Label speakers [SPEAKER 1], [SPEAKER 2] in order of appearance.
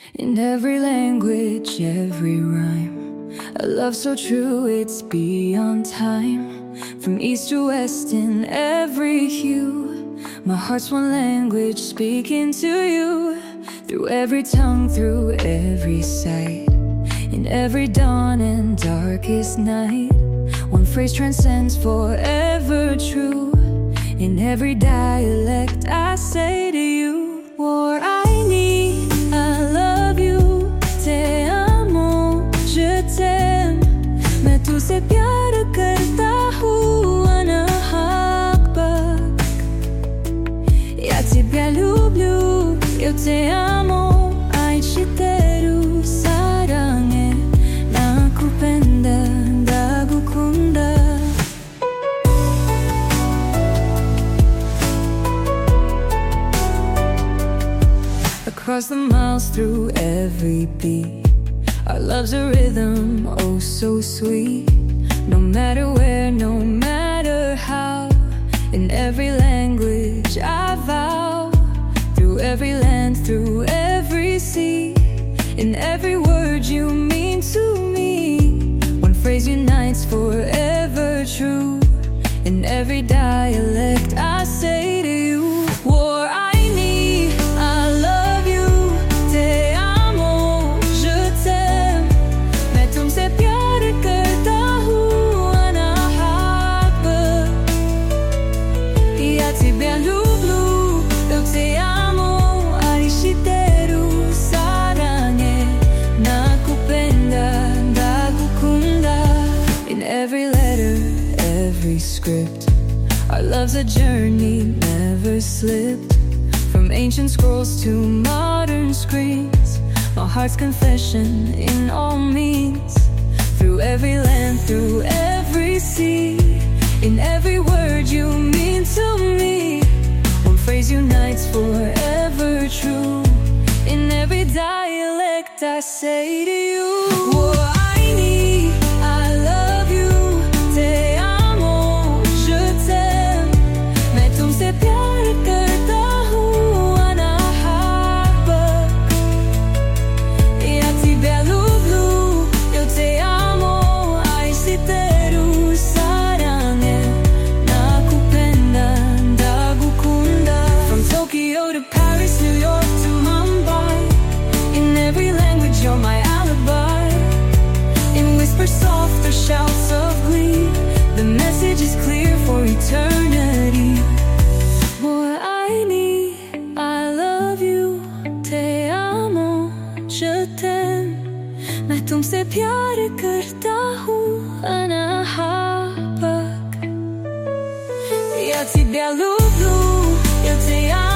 [SPEAKER 1] In every language, every rhyme, a love so true it's beyond time. From east to west in every hue, my heart's one language speaking to you. Through every tongue, through every sight, in every dawn and darkest night, one phrase transcends forever true. In every dialect I say to you, war I need, I love you, te amo, je t'aime. मैं तुझसे प्यार करता हूँ, она хакбак. Я тебя люблю, eu te amo, ai chiteru sarange, nakupenda ndagukunda. Across the miles, through every beat, our love's a rhythm, oh so sweet. No matter where, no matter how, in every language I vow. Through every land, through every sea, in every word you mean to me. One phrase unites forever true. In every dialect I say to you, war I need, I love you, te amo, je t'aime. मैं तुमसे प्यार करता हूँ, она хакбак. Я тебя люблю, eu te amo, ai chiteru sarange, nakupenda ndagukunda. In every letter, every script, our love's a journey never slipped. From ancient scrolls to modern screens, my heart's confession in all means. Through every land, through every sea, in every word you mean to me. One phrase unites forever true. In every dialect I say to you, war I need, I love you, te amo, je t'aime. मैं तुमसे प्यार करता हूँ, она хакбак. Я тебя люблю, eu te amo, ai chiteru sarange, nakupenda ndagukunda. From Tokyo to Paris, New York to Mumbai, in every language you're my alibi. In whispers soft or shouts of glee, the message is clear for eternity. Boy, I need, I love you, te amo, je t'aime. मैं तुमसे प्यार करता हूँ, она хакбак. Я тебя люблю, eu te amo.